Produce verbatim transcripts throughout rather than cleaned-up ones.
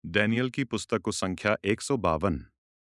Daniel की पुस्तक को संख्या एक सौ बावन।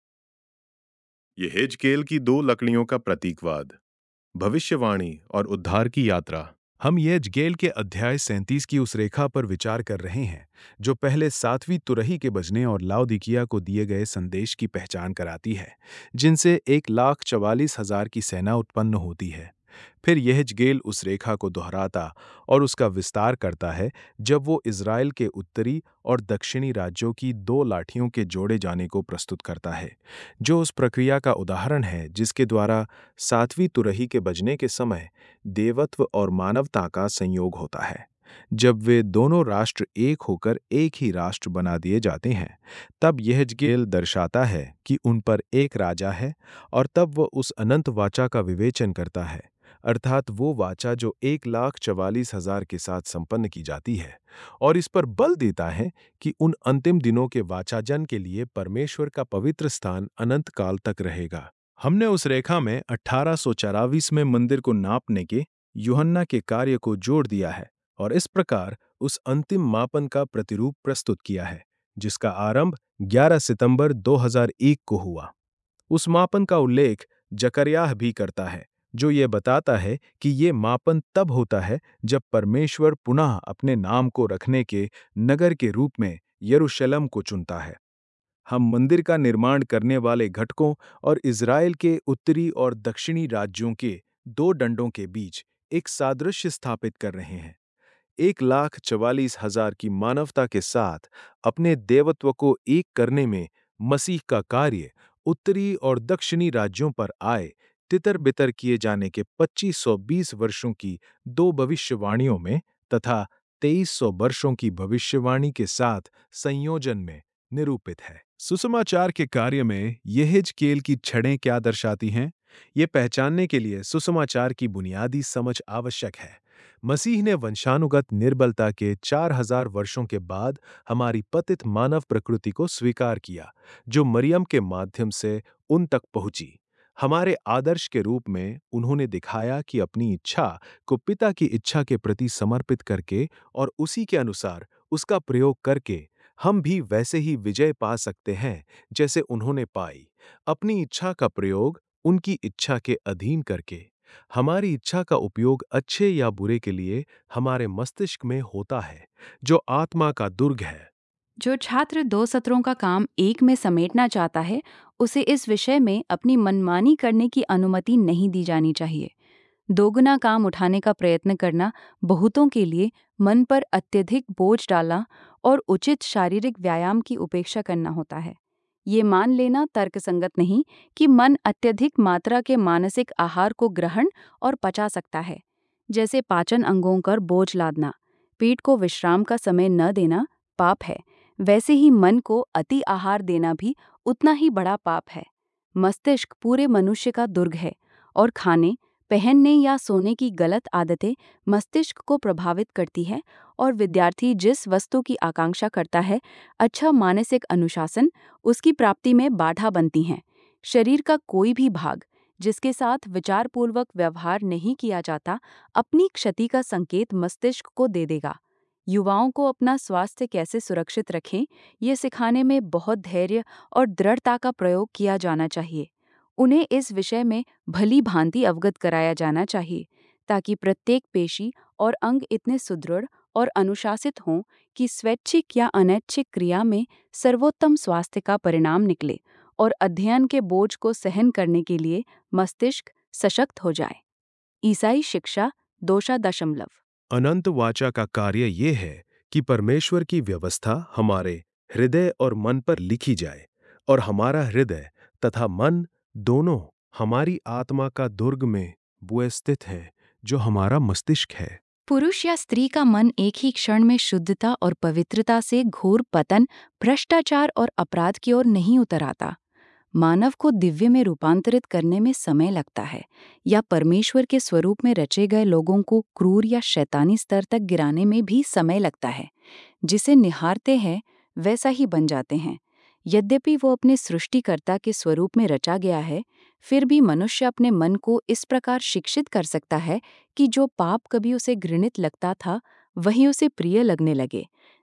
यहेजकेल की दो लकड़ियों का प्रतीकवाद, भविष्यवाणी और उद्धार की यात्रा। हम यहेजकेल के अध्याय सैंतीस की उस रेखा पर विचार कर रहे हैं जो पहले सातवीं तुरही के बजने और लाउदिकिया को दिए गए संदेश की पहचान कराती है, जिनसे एक लाख चवालीस हजार की सेना उत्पन्न होती है। फिर यहेजकेल उस रेखा को दोहराता और उसका विस्तार करता है जब वो इज़राइल के उत्तरी और दक्षिणी राज्यों की दो लाठियों के जोड़े जाने को प्रस्तुत करता है, जो उस प्रक्रिया का उदाहरण है जिसके द्वारा सातवीं तुरही के बजने के समय देवत्व और मानवता का संयोग होता है। जब वे दोनों राष्ट्र एक होकर एक ही राष्ट्र बना दिए जाते हैं, तब यहेजकेल दर्शाता है कि उन पर एक राजा है, और तब वह उस अनंत वाचा का विवेचन करता है, अर्थात वो वाचा जो एक लाख चवालीस हजार के साथ संपन्न की जाती है, और इस पर बल देता है कि उन अंतिम दिनों के वाचाजन के लिए परमेश्वर का पवित्र स्थान अनंत काल तक रहेगा। हमने उस रेखा में अठारह सौ चौरासी में मंदिर को नापने के यूहन्ना के कार्य को जोड़ दिया है और इस प्रकार उस अंतिम मापन का प्रतिरूप प्रस्तुत किया है, जिसका आरंभ ग्यारह सितंबर दो हज़ार एक को हुआ। उस मापन का उल्लेख जकरयाह भी करता है, जो ये बताता है कि ये मापन तब होता है जब परमेश्वर पुनः अपने नाम को रखने के नगर के रूप में यरूशलेम को चुनता है। हम मंदिर का निर्माण करने वाले घटकों और इज़राइल के उत्तरी और दक्षिणी राज्यों के दो डंडों के बीच एक सादृश्य स्थापित कर रहे हैं। एक लाख चवालीस हजार की मानवता के साथ अपने देवत्व को एक करने में मसीह का कार्य उत्तरी और दक्षिणी राज्यों पर आए तितर बितर किए जाने के पच्चीस सौ बीस वर्षों की दो भविष्यवाणियों में तथा तेईस सौ वर्षों की भविष्यवाणी के साथ संयोजन में निरूपित है। सुसमाचार के कार्य में यहेजकेल की छड़ें क्या दर्शाती हैं? ये पहचानने के लिए सुसमाचार की बुनियादी समझ आवश्यक है। मसीह ने वंशानुगत निर्बलता के चार हजार वर्षों के बाद हमारी पतित मानव प्रकृति को स्वीकार किया, जो मरियम के माध्यम से उन तक पहुंची। हमारे आदर्श के रूप में उन्होंने दिखाया कि अपनी इच्छा को पिता की इच्छा के प्रति समर्पित करके और उसी के अनुसार उसका प्रयोग करके हम भी वैसे ही विजय पा सकते हैं जैसे उन्होंने पाई, अपनी इच्छा का प्रयोग उनकी इच्छा के अधीन करके। हमारी इच्छा का उपयोग अच्छे या बुरे के लिए हमारे मस्तिष्क में होता है, जो आत्मा का दुर्ग है। जो छात्र दो सत्रों का काम एक में समेटना चाहता है, उसे इस विषय में अपनी मनमानी करने की अनुमति नहीं दी जानी चाहिए। दोगुना काम उठाने का प्रयत्न करना बहुतों के लिए मन पर अत्यधिक बोझ डालना और उचित शारीरिक व्यायाम की उपेक्षा करना होता है। ये मान लेना तर्कसंगत नहीं कि मन अत्यधिक मात्रा के मानसिक आहार को ग्रहण और पचा सकता है, जैसे पाचन अंगों पर बोझ लादना, पेट को विश्राम का समय न देना पाप है। वैसे ही मन को अति आहार देना भी उतना ही बड़ा पाप है। मस्तिष्क पूरे मनुष्य का दुर्ग है और खाने, पहनने या सोने की गलत आदतें मस्तिष्क को प्रभावित करती है, और विद्यार्थी जिस वस्तु की आकांक्षा करता है, अच्छा मानसिक अनुशासन उसकी प्राप्ति में बाधा बनती हैं। शरीर का कोई भी भाग जिसके साथ विचारपूर्वक व्यवहार नहीं किया जाता, अपनी क्षति का संकेत मस्तिष्क को दे देगा। युवाओं को अपना स्वास्थ्य कैसे सुरक्षित रखें, ये सिखाने में बहुत धैर्य और दृढ़ता का प्रयोग किया जाना चाहिए। उन्हें इस विषय में भली भांति अवगत कराया जाना चाहिए, ताकि प्रत्येक पेशी और अंग इतने सुदृढ़ और अनुशासित हों कि स्वैच्छिक या अनैच्छिक क्रिया में सर्वोत्तम स्वास्थ्य का परिणाम निकले और अध्ययन के बोझ को सहन करने के लिए मस्तिष्क सशक्त हो जाए। ईसाई शिक्षा दोषा दशमलव अनंत वाचा का कार्य ये है कि परमेश्वर की व्यवस्था हमारे हृदय और मन पर लिखी जाए, और हमारा हृदय तथा मन दोनों हमारी आत्मा का दुर्ग में वो स्थित है जो हमारा मस्तिष्क है। पुरुष या स्त्री का मन एक ही क्षण में शुद्धता और पवित्रता से घोर पतन, भ्रष्टाचार और अपराध की ओर नहीं उतर आता। मानव को दिव्य में रूपांतरित करने में समय लगता है, या परमेश्वर के स्वरूप में रचे गए लोगों को क्रूर या शैतानी स्तर तक गिराने में भी समय लगता है। जिसे निहारते हैं वैसा ही बन जाते हैं। यद्यपि वो अपने सृष्टिकर्ता के स्वरूप में रचा गया है, फिर भी मनुष्य अपने मन को इस प्रकार शिक्षित कर सकता है कि जो पाप कभी उसे घृणित लगता था, वही उसे प्रिय लगने लगे।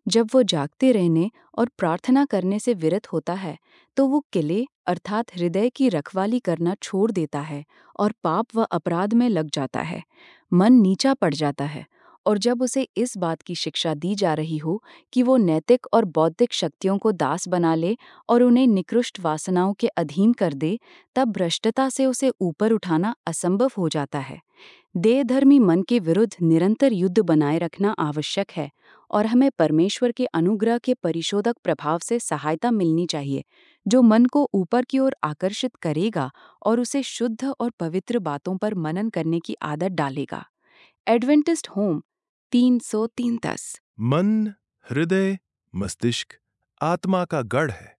जब वो जागते रहने और प्रार्थना करने से विरत होता है तो वो किले अर्थात हृदय की रखवाली करना छोड़ देता है और पाप व अपराध में लग जाता है। मन नीचा पड़ जाता है और जब उसे इस बात की शिक्षा दी जा रही हो कि वो नैतिक और बौद्धिक शक्तियों को दास बना ले और उन्हें निकृष्ट वासनाओं के अधीन कर दे, तब भ्रष्टता से उसे ऊपर उठाना असंभव हो जाता है। देहधर्मी मन के विरुद्ध निरंतर युद्ध बनाए रखना आवश्यक है और हमें परमेश्वर के अनुग्रह के परिशोधक प्रभाव से सहायता मिलनी चाहिए, जो मन को ऊपर की ओर आकर्षित करेगा और उसे शुद्ध और पवित्र बातों पर मनन करने की आदत डालेगा। एडवेंटिस्ट होम तीन सौ तीन दस। मन, हृदय, मस्तिष्क आत्मा का गढ़ है।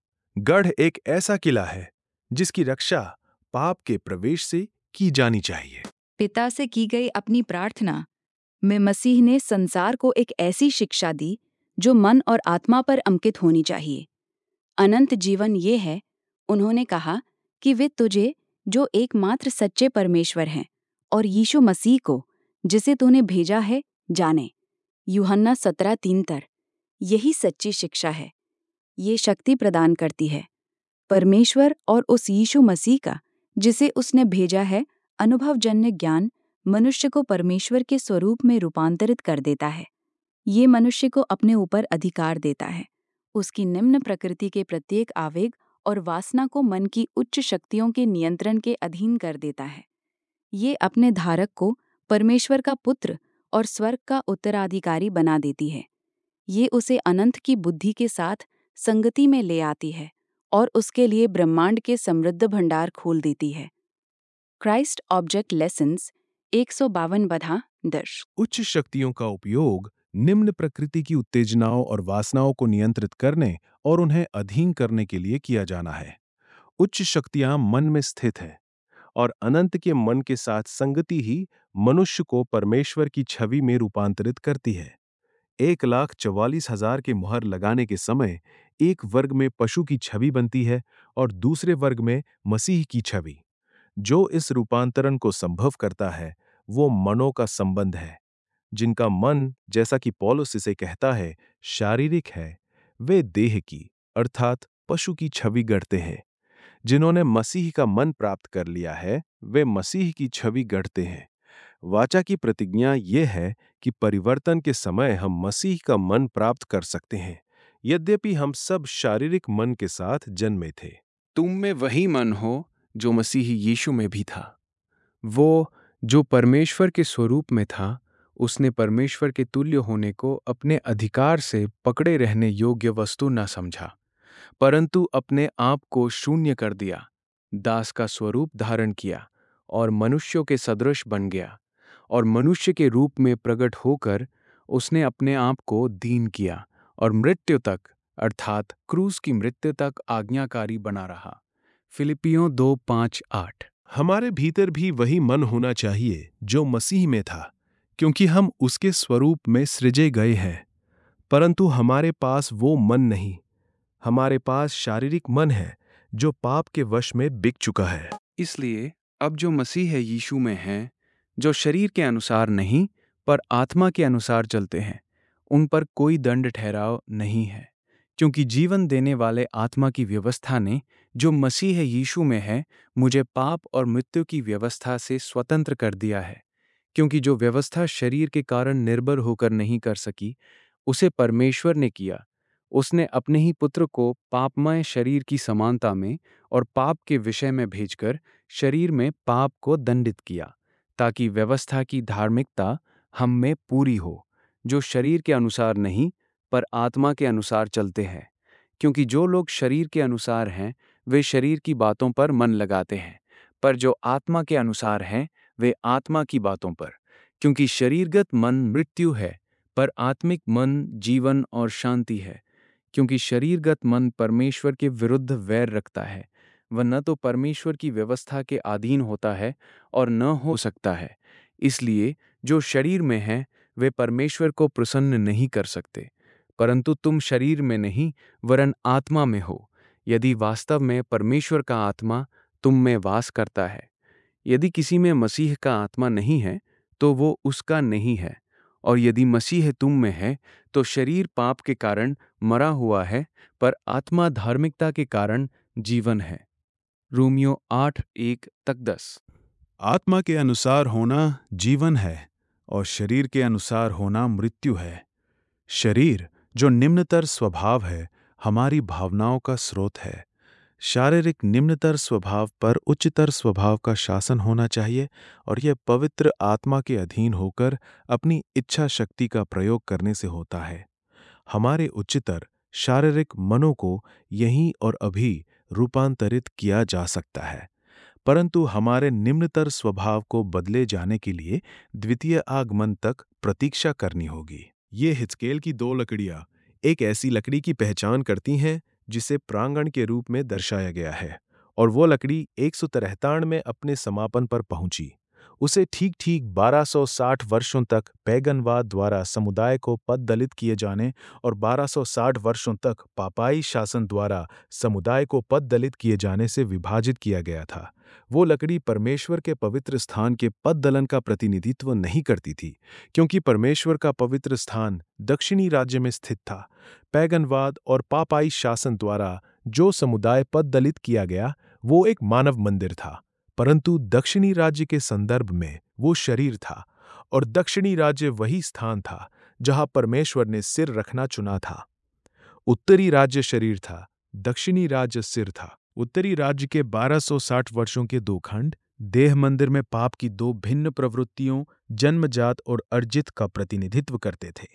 गढ़ एक ऐसा किला है जिसकी रक्षा पाप के प्रवेश से की जानी चाहिए। पिता से की गई अपनी प्रार्थना में मसीह ने संसार को एक ऐसी शिक्षा दी जो मन और आत्मा पर अंकित होनी चाहिए। अनंत जीवन ये है, उन्होंने कहा, कि वे तुझे जो एकमात्र सच्चे परमेश्वर हैं और यीशु मसीह को जिसे तूने भेजा है जाने। यूहन्ना सत्रह तीन तर। यही सच्ची शिक्षा है। ये शक्ति प्रदान करती है। परमेश्वर और उस यीशु मसीह का जिसे उसने भेजा है अनुभवजन्य ज्ञान मनुष्य को परमेश्वर के स्वरूप में रूपांतरित कर देता है। ये मनुष्य को अपने ऊपर अधिकार देता है, उसकी निम्न प्रकृति के प्रत्येक आवेग और वासना को मन की उच्च शक्तियों के नियंत्रण के अधीन कर देता है। ये अपने धारक को परमेश्वर का पुत्र और स्वर्ग का उत्तराधिकारी बना देती है। ये उसे अनंत की बुद्धि के साथ संगति में ले आती है और उसके लिए ब्रह्मांड के समृद्ध भंडार खोल देती है। क्राइस्ट ऑब्जेक्ट लेसन्स एक सौ बावन बधा दर्श। उच्च शक्तियों का उपयोग निम्न प्रकृति की उत्तेजनाओं और वासनाओं को नियंत्रित करने और उन्हें अधीन करने के लिए किया जाना है। उच्च शक्तियां मन में स्थित हैं और अनंत के मन के साथ संगति ही मनुष्य को परमेश्वर की छवि में रूपांतरित करती है। एक लाख चौवालीस हजार के मुहर लगाने के समय एक वर्ग में पशु की छवि बनती है और दूसरे वर्ग में मसीह की छवि। जो इस रूपांतरण को संभव करता है वो मनों का संबंध है। जिनका मन, जैसा कि पौलुस इसे कहता है, शारीरिक है, वे देह की अर्थात पशु की छवि गढ़ते हैं। जिन्होंने मसीह का मन प्राप्त कर लिया है वे मसीह की छवि गढ़ते हैं। वाचा की प्रतिज्ञा ये है कि परिवर्तन के समय हम मसीह का मन प्राप्त कर सकते हैं, यद्यपि हम सब शारीरिक मन के साथ जन्मे थे। तुम में वही मन हो जो मसीह यीशु में भी था। वो जो परमेश्वर के स्वरूप में था, उसने परमेश्वर के तुल्य होने को अपने अधिकार से पकड़े रहने योग्य वस्तु न समझा, परंतु अपने आप को शून्य कर दिया, दास का स्वरूप धारण किया और मनुष्यों के सदृश बन गया। और मनुष्य के रूप में प्रकट होकर उसने अपने आप को दीन किया और मृत्यु तक अर्थात क्रूस की मृत्यु तक आज्ञाकारी बना रहा। फिलिपियों दो पाँच आठ। हमारे भीतर भी वही मन होना चाहिए जो मसीह में था, क्योंकि हम उसके स्वरूप में सृजे गए हैं। परंतु हमारे पास वो मन नहीं। हमारे पास शारीरिक मन है जो पाप के वश में बिक चुका है। इसलिए अब जो मसीह है यीशु में हैं, जो शरीर के अनुसार नहीं पर आत्मा के अनुसार चलते हैं, उन पर कोई दंड ठहराव नहीं है, क्योंकि जीवन देने वाले आत्मा की व्यवस्था ने, जो मसीह यीशु में है, मुझे पाप और मृत्यु की व्यवस्था से स्वतंत्र कर दिया है। क्योंकि जो व्यवस्था शरीर के कारण निर्भर होकर नहीं कर सकी, उसे परमेश्वर ने किया। उसने अपने ही पुत्र को पापमय शरीर की समानता में और पाप के विषय में भेजकर शरीर में पाप को दंडित किया, ताकि व्यवस्था की धार्मिकता हम में पूरी हो, जो शरीर के अनुसार नहीं पर आत्मा के अनुसार चलते हैं। क्योंकि जो लोग शरीर के अनुसार हैं वे शरीर की बातों पर मन लगाते हैं, पर जो आत्मा के अनुसार हैं वे आत्मा की बातों पर। क्योंकि शरीरगत मन मृत्यु है, पर आत्मिक मन जीवन और शांति है। क्योंकि शरीरगत मन परमेश्वर के विरुद्ध वैर रखता है, वह न तो परमेश्वर की व्यवस्था के अधीन होता है और न हो सकता है। इसलिए जो शरीर में हैं वे परमेश्वर को प्रसन्न नहीं कर सकते। परंतु तुम शरीर में नहीं वरन आत्मा में हो, यदि वास्तव में परमेश्वर का आत्मा तुम में वास करता है। यदि किसी में मसीह का आत्मा नहीं है तो वो उसका नहीं है, और यदि मसीह तुम में है तो शरीर पाप के कारण मरा हुआ है, पर आत्मा धार्मिकता के कारण जीवन है। रोमियो आठ एक तक दस। आत्मा के अनुसार होना जीवन है और शरीर के अनुसार होना मृत्यु है। शरीर, जो निम्नतर स्वभाव है, हमारी भावनाओं का स्रोत है। शारीरिक निम्नतर स्वभाव पर उच्चतर स्वभाव का शासन होना चाहिए और यह पवित्र आत्मा के अधीन होकर अपनी इच्छा शक्ति का प्रयोग करने से होता है। हमारे उच्चतर शारीरिक मनों को यहीं और अभी रूपांतरित किया जा सकता है, परंतु हमारे निम्नतर स्वभाव को बदले जाने के लिए द्वितीय आगमन तक प्रतीक्षा करनी होगी। ये हिजकेल की दो लकड़ियां एक ऐसी लकड़ी की पहचान करती हैं जिसे प्रांगण के रूप में दर्शाया गया है, और वो लकड़ी एक सौ तिरहत्तर में अपने समापन पर पहुंची। उसे ठीक ठीक बारह सौ साठ वर्षों तक पैगनवाद द्वारा समुदाय को पद दलित किए जाने और बारह सौ साठ वर्षों तक पापाई शासन द्वारा समुदाय को पद दलित किए जाने से विभाजित किया गया था। वो लकड़ी परमेश्वर के पवित्र स्थान के पद दलन का प्रतिनिधित्व नहीं करती थी, क्योंकि परमेश्वर का पवित्र स्थान दक्षिणी राज्य में स्थित था। पैगनवाद और पापाई शासन द्वारा जो समुदाय पद दलित किया गया वो एक मानव मंदिर था, परंतु दक्षिणी राज्य के संदर्भ में वो शरीर था, और दक्षिणी राज्य वही स्थान था जहां परमेश्वर ने सिर रखना चुना था। उत्तरी राज्य शरीर था, दक्षिणी राज्य सिर था। उत्तरी राज्य के बारह सौ साठ वर्षों के दो खंड देह मंदिर में पाप की दो भिन्न प्रवृत्तियों, जन्मजात और अर्जित, का प्रतिनिधित्व करते थे।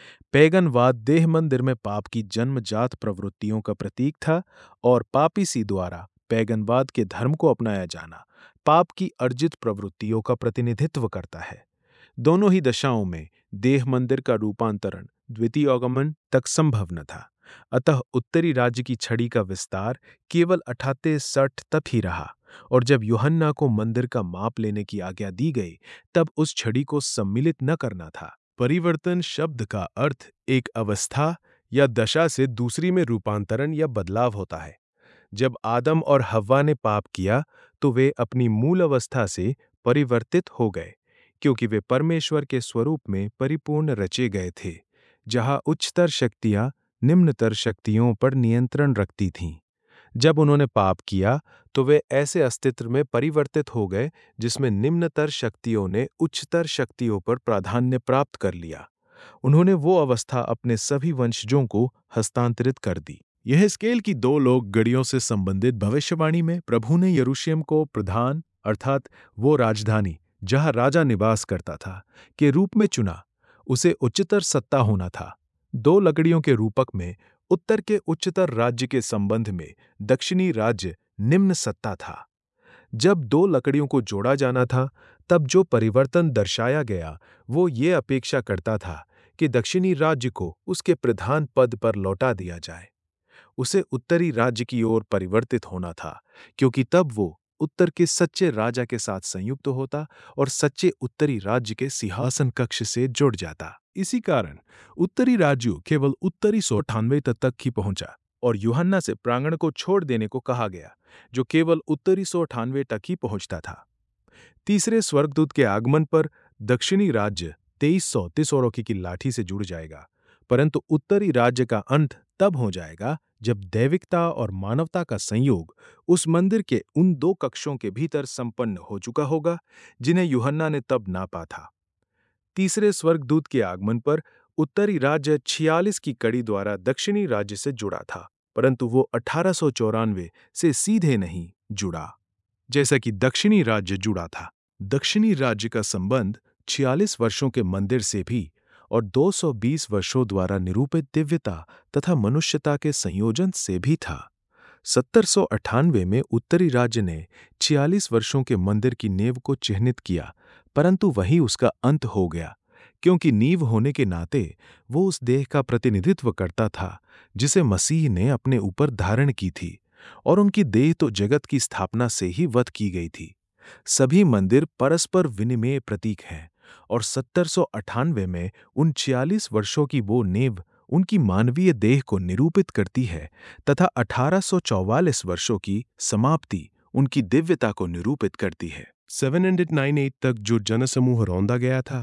पैगनवाद देह मंदिर में पाप की जन्मजात प्रवृत्तियों का प्रतीक था, और पापीसी द्वारा पैगनवाद के धर्म को अपनाया जाना पाप की अर्जित प्रवृत्तियों का प्रतिनिधित्व करता है। दोनों ही दशाओं में देह मंदिर का रूपांतरण द्वितीय आगमन तक संभव न था। अतः उत्तरी राज्य की छड़ी का विस्तार केवल अठाते सठ तक ही रहा, और जब यूहन्ना को मंदिर का माप लेने की आज्ञा दी गई तब उस छड़ी को सम्मिलित न करना था। परिवर्तन शब्द का अर्थ एक अवस्था या दशा से दूसरी में रूपांतरण या बदलाव होता है। जब आदम और हव्वा ने पाप किया तो वे अपनी मूल अवस्था से परिवर्तित हो गए, क्योंकि वे परमेश्वर के स्वरूप में परिपूर्ण रचे गए थे, जहां उच्चतर शक्तियां निम्नतर शक्तियों पर नियंत्रण रखती थीं। जब उन्होंने पाप किया तो वे ऐसे अस्तित्व में परिवर्तित हो गए जिसमें निम्नतर शक्तियों ने उच्चतर शक्तियों पर प्राधान्य प्राप्त कर लिया। उन्होंने वो अवस्था अपने सभी वंशजों को हस्तांतरित कर दी। यह हिजकेल की दो लोक गढ़ियों से संबंधित भविष्यवाणी में प्रभु ने यरूशलेम को प्रधान, अर्थात वो राजधानी जहां राजा निवास करता था, के रूप में चुना। उसे उच्चतर सत्ता होना था। दो लकड़ियों के रूपक में उत्तर के उच्चतर राज्य के संबंध में दक्षिणी राज्य निम्न सत्ता था। जब दो लकड़ियों को जोड़ा जाना था तब जो परिवर्तन दर्शाया गया वो ये अपेक्षा करता था कि दक्षिणी राज्य को उसके प्रधान पद पर लौटा दिया जाए। उसे उत्तरी राज्य की ओर परिवर्तित होना था, क्योंकि तब वो उत्तर के सच्चे राजा के साथ संयुक्त होता और सच्चे उत्तरी राज्य के सिंहासन कक्ष से जुड़ जाता। इसी कारण उत्तरी राज्य केवल उत्तरी सौ अठानवे तक ही पहुंचा, और यूहन्ना से प्रांगण को छोड़ देने को कहा गया, जो केवल उत्तरी सौ अठानवे तक ही पहुंचता था। तीसरे स्वर्गदूत के आगमन पर दक्षिणी राज्य तेईस सौ तिसौरों की लाठी से जुड़ जाएगा, परंतु उत्तरी राज्य का अंत तब हो जाएगा जब दैविकता और मानवता का संयोग उस मंदिर के उन दो कक्षों के भीतर संपन्न हो चुका होगा जिन्हें यूहन्ना ने तब नापा था। तीसरे स्वर्गदूत के आगमन पर उत्तरी राज्य छियालीस की कड़ी द्वारा दक्षिणी राज्य से जुड़ा था, परंतु वो अठारह सौ चौरानवे से सीधे नहीं जुड़ा जैसा कि दक्षिणी राज्य जुड़ा था। दक्षिणी राज्य का संबंध छियालीस वर्षों के मंदिर से भी और दो सौ बीस वर्षों द्वारा निरूपित दिव्यता तथा मनुष्यता के संयोजन से भी था। सत्तर सौ अठानवे में उत्तरी राज्य ने छियालीस वर्षों के मंदिर की नींव को चिह्नित किया, परंतु वही उसका अंत हो गया, क्योंकि नींव होने के नाते वो उस देह का प्रतिनिधित्व करता था जिसे मसीह ने अपने ऊपर धारण की थी, और उनकी देह तो जगत की स्थापना से ही वध की गई थी। सभी मंदिर परस्पर विनिमेय प्रतीक हैं, और सत्तर सौ अठानवे में उन छियालीस वर्षों की वो नींव उनकी मानवीय देह को निरूपित करती है, तथा अठारह सौ चौवालीस वर्षों की समाप्ति उनकी दिव्यता को निरूपित करती है। सात सौ अट्ठानवे तक जो जनसमूह रौंदा गया था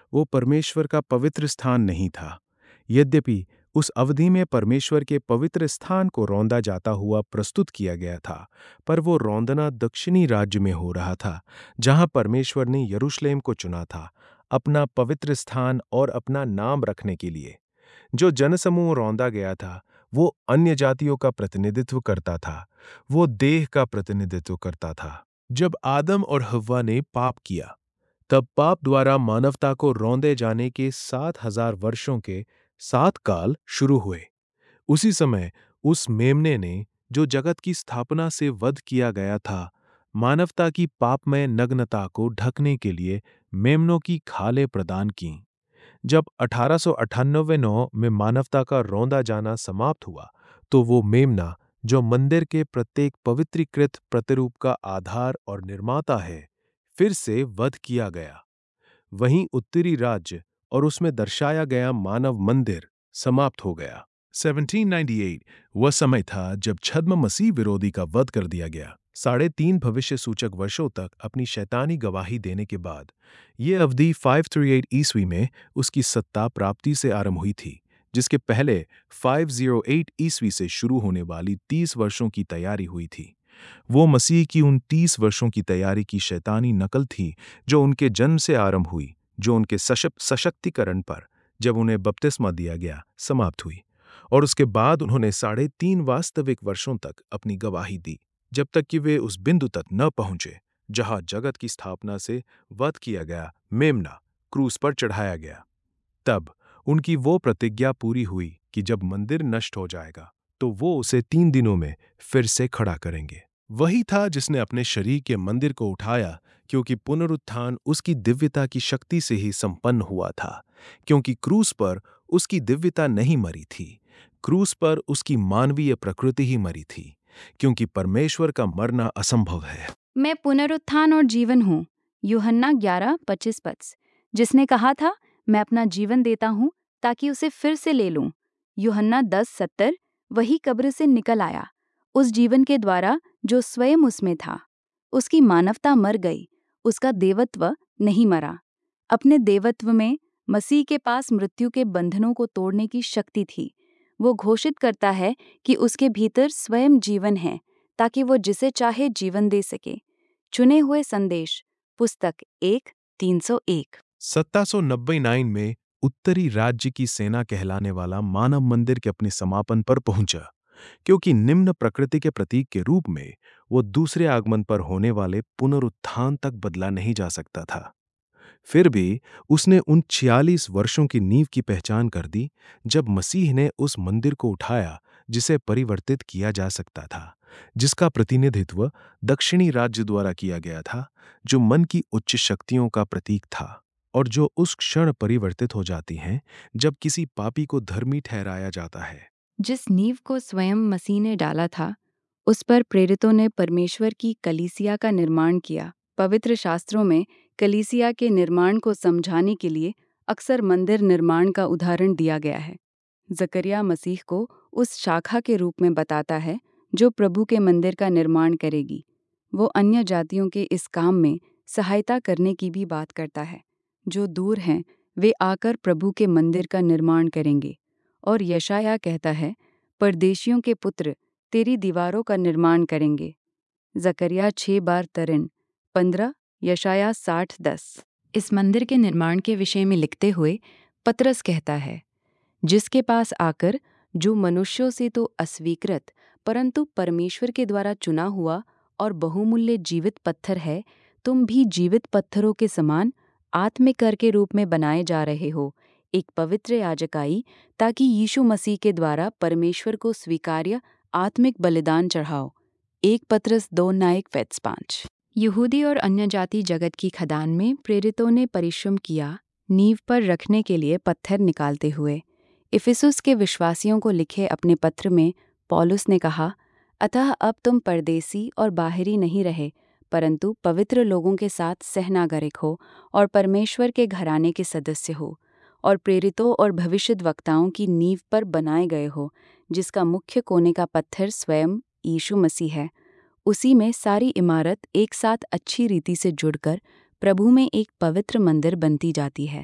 वो परमेश्वर का पवित्र स्थान नहीं था। यद्यपि उस अवधि में परमेश्वर के पवित्र स्थान को रौंदा जाता हुआ प्रस्तुत किया गया था, पर वो रौंदना दक्षिणी राज्य में हो रहा था, जहां परमेश्वर ने यरूशलेम को चुना था अपना पवित्र स्थान और अपना नाम रखने के लिए। जो जनसमूह रौंदा गया था वो अन्य जातियों का प्रतिनिधित्व करता था, वो देह का प्रतिनिधित्व करता था। जब आदम और हव्वा ने पाप किया, तब पाप द्वारा मानवता को रौंदे जाने के सात हजार वर्षों के सात काल शुरू हुए। उसी समय उस मेमने ने, जो जगत की स्थापना से वध किया गया था, मानवता की पापमय नग्नता को ढकने के लिए मेमनों की खालें प्रदान कीं। जब अठारह सौ अट्ठानवे नौ में मानवता का रौंदा जाना समाप्त हुआ, तो वो मेमना, जो मंदिर के प्रत्येक पवित्रीकृत प्रतिरूप का आधार और निर्माता है, फिर से वध किया गया। वहीं उत्तरी राज्य और उसमें दर्शाया गया मानव मंदिर समाप्त हो गया। सत्रह सौ अट्ठानवे वह समय था जब छद्म मसीह विरोधी का वध कर दिया गया। साढ़े तीन भविष्य सूचक वर्षों तक अपनी शैतानी गवाही देने के बाद ये अवधि पाँच सौ अड़तीस ईस्वी में उसकी सत्ता प्राप्ति से आरंभ हुई थी, जिसके पहले पाँच सौ आठ ईस्वी से शुरू होने वाली तीस वर्षों की तैयारी हुई थी। वो मसीह की उन तीस वर्षों की तैयारी की शैतानी नकल थी जो उनके जन्म से आरंभ हुई, जो उनके सशक्तिकरण पर, जब उन्हें बपतिस्मा दिया गया, समाप्त हुई। और उसके बाद उन्होंने साढ़े तीन वास्तविक वर्षों तक अपनी गवाही दी, जब तक कि वे उस बिंदु तक न पहुंचे जहां जगत की स्थापना से वध किया गया मेमना क्रूस पर चढ़ाया गया। तब उनकी वो प्रतिज्ञा पूरी हुई कि जब मंदिर नष्ट हो जाएगा तो वो उसे तीन दिनों में फिर से खड़ा करेंगे। वही था जिसने अपने शरीर के मंदिर को उठाया, क्योंकि पुनरुत्थान उसकी दिव्यता की शक्ति से ही संपन्न हुआ था, क्योंकि क्रूस पर उसकी दिव्यता नहीं मरी थी, क्रूस पर उसकी मानवीय प्रकृति ही मरी थी, क्योंकि परमेश्वर का मरना असंभव है। मैं पुनरुत्थान और जीवन हूँ, यूहन्ना ग्यारह पच्चीस पद, जिसने कहा था मैं अपना जीवन देता हूँ ताकि उसे फिर से ले लूं। यूहन्ना दस सत्तर, वही कब्र से निकल आया, उस जीवन के द्वारा जो स्वयं उसमें था। उसकी मानवता मर गई, उसका देवत्व नहीं मरा। अपने देवत्व में मसीह के पास मृत्यु के बंधनों को तोड़ने की शक्ति थी। वो घोषित करता है कि उसके भीतर स्वयं जीवन है, ताकि वो जिसे चाहे जीवन दे सके। चुने हुए संदेश, पुस्तक एक तीन सौ एक। सत्रह सौ नब्बे में उत्तरी राज्य की सेना कहलाने वाला मानव मंदिर के अपने समापन पर पहुंचा, क्योंकि निम्न प्रकृति के प्रतीक के रूप में वो दूसरे आगमन पर होने वाले पुनरुत्थान तक बदला नहीं जा सकता था। फिर भी उसने उन छियालीस वर्षों की नींव की पहचान कर दी जब मसीह ने उस मंदिर को उठाया जिसे परिवर्तित किया जा सकता था, जिसका प्रतिनिधित्व दक्षिणी राज्य द्वारा किया गया था, जो मन की उच्च शक्तियों का प्रतीक था और जो उस क्षण परिवर्तित हो जाती हैं जब किसी पापी को धर्मी ठहराया जाता है। जिस नींव को स्वयं मसीह ने डाला था, उस पर प्रेरितों ने परमेश्वर की कलीसिया का निर्माण किया। पवित्र शास्त्रों में कलीसिया के निर्माण को समझाने के लिए अक्सर मंदिर निर्माण का उदाहरण दिया गया है। जकरिया मसीह को उस शाखा के रूप में बताता है जो प्रभु के मंदिर का निर्माण करेगी। वो अन्य जातियों के इस काम में सहायता करने की भी बात करता है। जो दूर हैं वे आकर प्रभु के मंदिर का निर्माण करेंगे। और यशाया कहता है, परदेशियों के पुत्र तेरी दीवारों का निर्माण करेंगे। जकरिया छः बार तरिन पंद्रह, यशाया साठ दस। इस मंदिर के निर्माण के विषय में लिखते हुए पतरस कहता है, जिसके पास आकर जो मनुष्यों से तो अस्वीकृत परंतु परमेश्वर के द्वारा चुना हुआ और बहुमूल्य जीवित पत्थर है, तुम भी जीवित पत्थरों के समान आत्मिक कर के रूप में बनाए जा रहे हो, एक पवित्र याजकाई, ताकि यीशु मसीह के द्वारा परमेश्वर को स्वीकार्य आत्मिक बलिदान चढ़ाओ। एक पतरस दो नायक वेत्स पाँच। यहूदी और अन्य जाति जगत की खदान में प्रेरितों ने परिश्रम किया नींव पर रखने के लिए पत्थर निकालते हुए। इफिसुस के विश्वासियों को लिखे अपने पत्र में पौलुस ने कहा, अतः अब तुम परदेसी और बाहरी नहीं रहे, परंतु पवित्र लोगों के साथ सहनागरिक हो और परमेश्वर के घराने के सदस्य हो और प्रेरितों और भविष्यद्वक्ताओं की नींव पर बनाए गए हो, जिसका मुख्य कोने का पत्थर स्वयं यीशु मसीह है। उसी में सारी इमारत एक साथ अच्छी रीति से जुड़कर प्रभु में एक पवित्र मंदिर बनती जाती है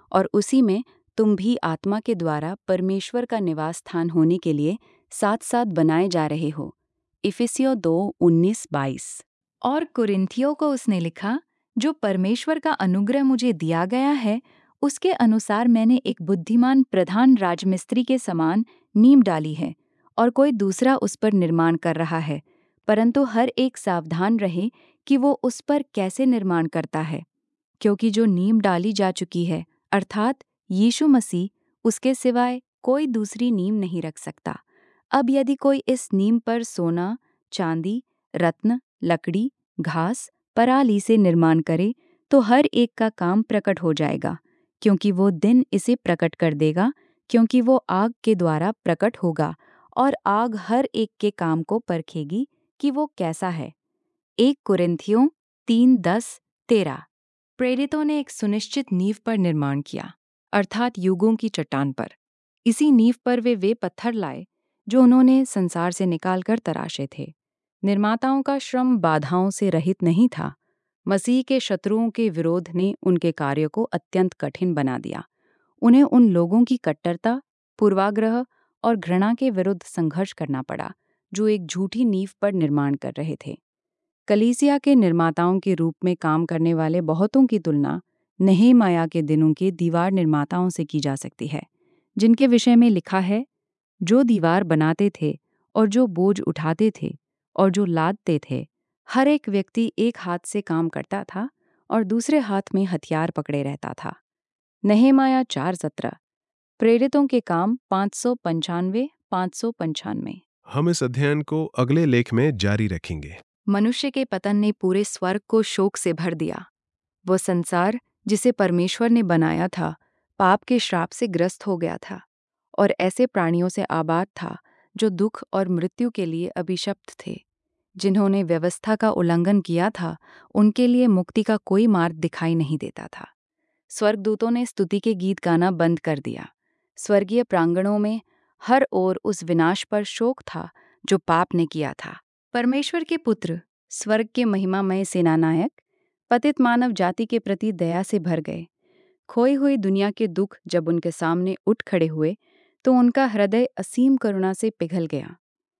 और उसी में तुम भी आत्मा के द्वारा परमेश्वर का निवास स्थान होने के लिए साथ साथ बनाए जा रहे हो। इफिसियों दो उन्नीस बाईस। और कुरिन्थियों को उसने लिखा, जो परमेश्वर का अनुग्रह मुझे दिया गया है उसके अनुसार मैंने एक बुद्धिमान प्रधान राजमिस्त्री के समान नींव डाली है और कोई दूसरा उस पर निर्माण कर रहा है, परंतु हर एक सावधान रहे कि वो उस पर कैसे निर्माण करता है, क्योंकि जो नींव डाली जा चुकी है अर्थात यीशु मसीह, उसके सिवाय कोई दूसरी नींव नहीं रख सकता। अब यदि कोई इस नींव पर सोना, चांदी, रत्न, लकड़ी, घास, पराली से निर्माण करे तो हर एक का काम प्रकट हो जाएगा, क्योंकि वो दिन इसे प्रकट कर देगा, क्योंकि वो आग के द्वारा प्रकट होगा और आग हर एक के काम को परखेगी कि वो कैसा है। एक कुरिन्थियों तीन दस तेरह। प्रेरितों ने एक सुनिश्चित नींव पर निर्माण किया, अर्थात युगों की चट्टान पर। इसी नींव पर वे वे पत्थर लाए जो उन्होंने संसार से निकालकर तराशे थे। निर्माताओं का श्रम बाधाओं से रहित नहीं था। मसीह के शत्रुओं के विरोध ने उनके कार्य को अत्यंत कठिन बना दिया। उन्हें उन लोगों की कट्टरता, पूर्वाग्रह और घृणा के विरुद्ध संघर्ष करना पड़ा जो एक झूठी नींव पर निर्माण कर रहे थे। कलीसिया के निर्माताओं के रूप में काम करने वाले बहुतों की तुलना नेहेमाया के दिनों के दीवार निर्माताओं से की जा सकती है, जिनके विषय में लिखा है, जो दीवार बनाते थे और जो बोझ उठाते थे और जो लादते थे, हर एक व्यक्ति एक हाथ से काम करता था और दूसरे हाथ में हथियार पकड़े रहता था। नेहेमाया चार सत्रह। प्रेरितों के काम पाँच सौ पंचानवे पाँच सौ पंचानवे। हम इस अध्ययन को अगले लेख में जारी रखेंगे। मनुष्य के पतन ने पूरे स्वर्ग को शोक से भर दिया। वो संसार जिसे परमेश्वर ने बनाया था पाप के श्राप से ग्रस्त हो गया था और ऐसे प्राणियों से आबाद था जो दुख और मृत्यु के लिए अभिशप्त थे। जिन्होंने व्यवस्था का उल्लंघन किया था उनके लिए मुक्ति का कोई मार्ग दिखाई नहीं देता था। स्वर्गदूतों ने स्तुति के गीत गाना बंद कर दिया। स्वर्गीय प्रांगणों में हर ओर उस विनाश पर शोक था जो पाप ने किया था। परमेश्वर के पुत्र, स्वर्ग के महिमामय सेनानायक, पतित मानव जाति के प्रति दया से भर गए। खोई हुई दुनिया के दुख जब उनके सामने उठ खड़े हुए तो उनका हृदय असीम करुणा से पिघल गया।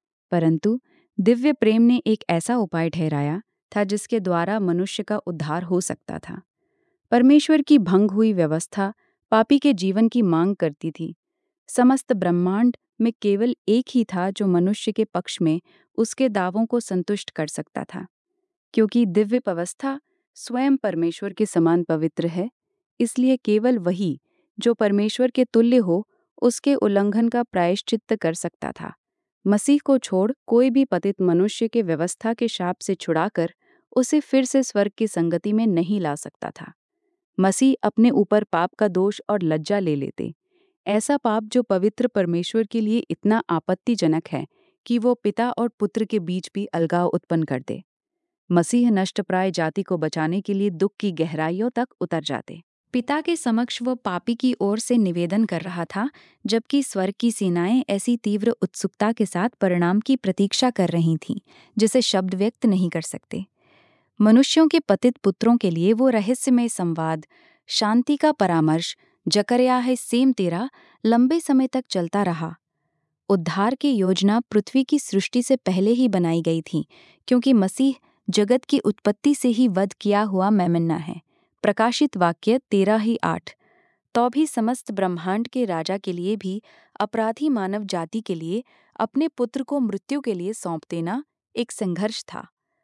परंतु दिव्य प्रेम ने एक ऐसा उपाय ठहराया था जिसके द्वारा मनुष्य का उद्धार हो सकता था। परमेश्वर की भंग हुई व्यवस्था पापी के जीवन की मांग करती थी। समस्त ब्रह्मांड में केवल एक ही था जो मनुष्य के पक्ष में उसके दावों को संतुष्ट कर सकता था। क्योंकि दिव्य व्यवस्था स्वयं परमेश्वर के समान पवित्र है, इसलिए केवल वही जो परमेश्वर के तुल्य हो उसके उल्लंघन का प्रायश्चित्त कर सकता था। मसीह को छोड़ कोई भी पतित मनुष्य के व्यवस्था के शाप से छुड़ाकर उसे फिर से स्वर्ग की संगति में नहीं ला सकता था। मसीह अपने ऊपर पाप का दोष और लज्जा ले लेते, ऐसा पाप जो पवित्र परमेश्वर के लिए इतना आपत्तिजनक है कि वो पिता और पुत्र के बीच भी अलगाव उत्पन्न कर दे। मसीह नष्टप्राय जाति को बचाने के लिए दुख की गहराइयों तक उतर जाते। पिता के समक्ष वो पापी की ओर से निवेदन कर रहा था, जबकि स्वर्ग की सेनाएं ऐसी तीव्र उत्सुकता के साथ परिणाम की प्रतीक्षा कर रही थीं, जिसे शब्द व्यक्त नहीं कर सकते। मनुष्यों के पतित पुत्रों के लिए वो रहस्यमय संवाद, शांति का परामर्श, जकर्या है सेम तेरा, लंबे समय तक चलता रहा। उद्धार की योजना पृथ्वी की सृष्टि से पहले ही बनाई गई थी, क्योंकि मसीह जगत की उत्पत्ति से ही वध किया हुआ मेमना है। प्रकाशित वाक्य तेरह ही आठ। तो भी समस्त ब्रह्मांड के राजा के लिए भी अपराधी मानव जाति के लिए अपने पुत्र को मृत्यु के लिए सौंप देना एक संघर्ष था।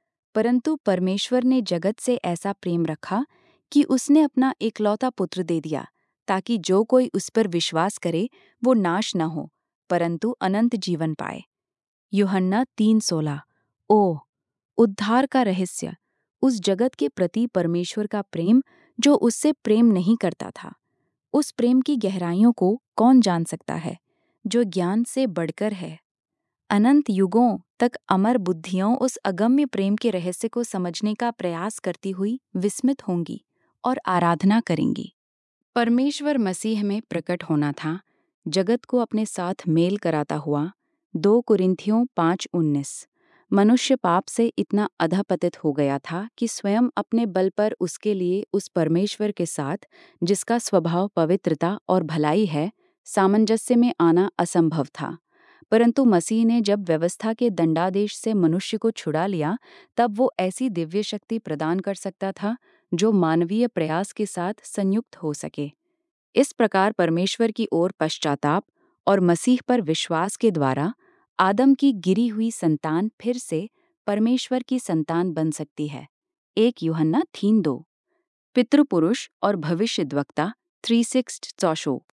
परंतु परमेश्वर ने जगत से ऐसा प्रेम रखा कि उसने अपना एकलौता पुत्र दे दिया, ताकि जो कोई उस पर विश्वास करे वो नाश न हो परंतु अनंत जीवन पाए। यूहन्ना तीन सोलह। ओह, उद्धार का रहस्य, उस जगत के प्रति परमेश्वर का प्रेम जो उससे प्रेम नहीं करता था। उस प्रेम की गहराइयों को कौन जान सकता है, जो ज्ञान से बढ़कर है। अनंत युगों तक अमर बुद्धियों उस अगम्य प्रेम के रहस्य को समझने का प्रयास करती हुई विस्मित होंगी और आराधना करेंगी। परमेश्वर मसीह में प्रकट होना था, जगत को अपने साथ मेल कराता हुआ। दो कुरिन्थियों पाँच उन्नीस। मनुष्य पाप से इतना अधपतित हो गया था कि स्वयं अपने बल पर उसके लिए उस परमेश्वर के साथ, जिसका स्वभाव पवित्रता और भलाई है, सामंजस्य में आना असंभव था। परंतु मसीह ने जब व्यवस्था के दंडादेश से मनुष्य को छुड़ा लिया, तब वो ऐसी दिव्य शक्ति प्रदान कर सकता था जो मानवीय प्रयास के साथ संयुक्त हो सके। इस प्रकार परमेश्वर की ओर पश्चाताप और मसीह पर विश्वास के द्वारा आदम की गिरी हुई संतान फिर से परमेश्वर की संतान बन सकती है। एक यूहन्ना तीन दो। पितृपुरुष और भविष्यद्वक्ता थ्री सिक्स चौशो।